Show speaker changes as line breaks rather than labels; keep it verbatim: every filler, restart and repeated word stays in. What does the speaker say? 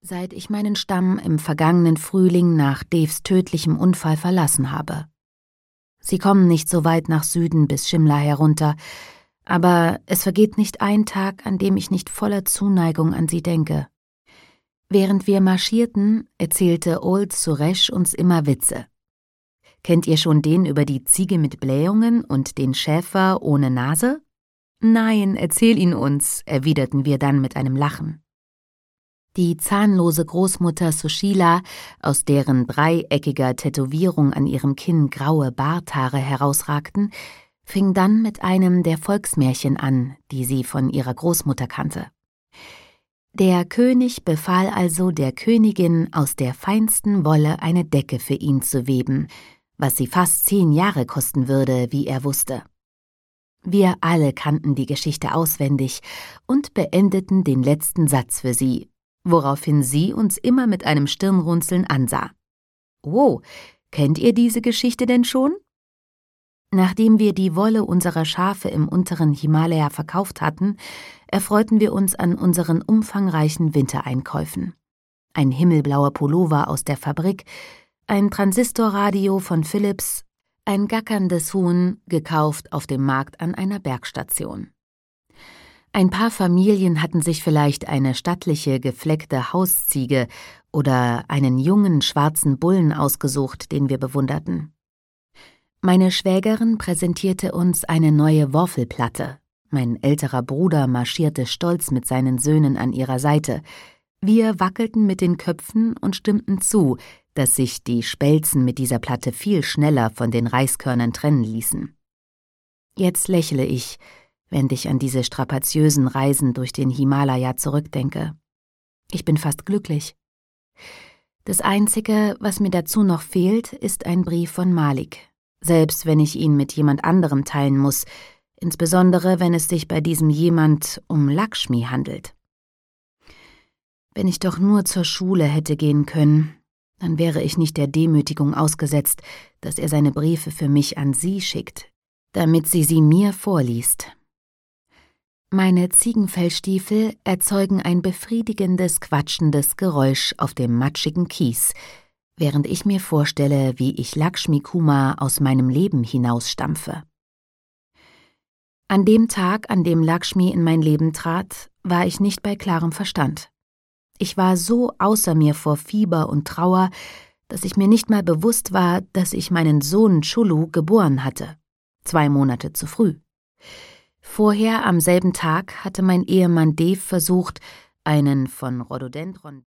seit ich meinen Stamm im vergangenen Frühling nach Devs tödlichem Unfall verlassen habe. Sie kommen nicht so weit nach Süden bis Shimla herunter, aber es vergeht nicht ein Tag, an dem ich nicht voller Zuneigung an sie denke. Während wir marschierten, erzählte Old Suresh uns immer Witze. Kennt ihr schon den über die Ziege mit Blähungen und den Schäfer ohne Nase? Nein, erzähl ihn uns, erwiderten wir dann mit einem Lachen. Die zahnlose Großmutter Sushila, aus deren dreieckiger Tätowierung an ihrem Kinn graue Barthaare herausragten, fing dann mit einem der Volksmärchen an, die sie von ihrer Großmutter kannte. Der König befahl also der Königin, aus der feinsten Wolle eine Decke für ihn zu weben, was sie fast zehn Jahre kosten würde, wie er wusste. Wir alle kannten die Geschichte auswendig und beendeten den letzten Satz für sie, woraufhin sie uns immer mit einem Stirnrunzeln ansah. »Oh, kennt ihr diese Geschichte denn schon?« Nachdem wir die Wolle unserer Schafe im unteren Himalaya verkauft hatten, erfreuten wir uns an unseren umfangreichen Wintereinkäufen. Ein himmelblauer Pullover aus der Fabrik, ein Transistorradio von Philips, ein gackerndes Huhn, gekauft auf dem Markt an einer Bergstation. Ein paar Familien hatten sich vielleicht eine stattliche, gefleckte Hausziege oder einen jungen, schwarzen Bullen ausgesucht, den wir bewunderten. Meine Schwägerin präsentierte uns eine neue Worfelplatte. Mein älterer Bruder marschierte stolz mit seinen Söhnen an ihrer Seite. Wir wackelten mit den Köpfen und stimmten zu, dass sich die Spelzen mit dieser Platte viel schneller von den Reiskörnern trennen ließen. Jetzt lächle ich, wenn ich an diese strapaziösen Reisen durch den Himalaya zurückdenke. Ich bin fast glücklich. Das Einzige, was mir dazu noch fehlt, ist ein Brief von Malik, selbst wenn ich ihn mit jemand anderem teilen muss, insbesondere wenn es sich bei diesem jemand um Lakshmi handelt. Wenn ich doch nur zur Schule hätte gehen können, dann wäre ich nicht der Demütigung ausgesetzt, dass er seine Briefe für mich an sie schickt, damit sie sie mir vorliest. Meine Ziegenfellstiefel erzeugen ein befriedigendes, quatschendes Geräusch auf dem matschigen Kies, während ich mir vorstelle, wie ich Lakshmi Kumar aus meinem Leben hinausstampfe. An dem Tag, an dem Lakshmi in mein Leben trat, war ich nicht bei klarem Verstand. Ich war so außer mir vor Fieber und Trauer, dass ich mir nicht mal bewusst war, dass ich meinen Sohn Chulu geboren hatte, zwei Monate zu früh. Vorher am selben Tag hatte mein Ehemann Dev versucht, einen von Rhododendron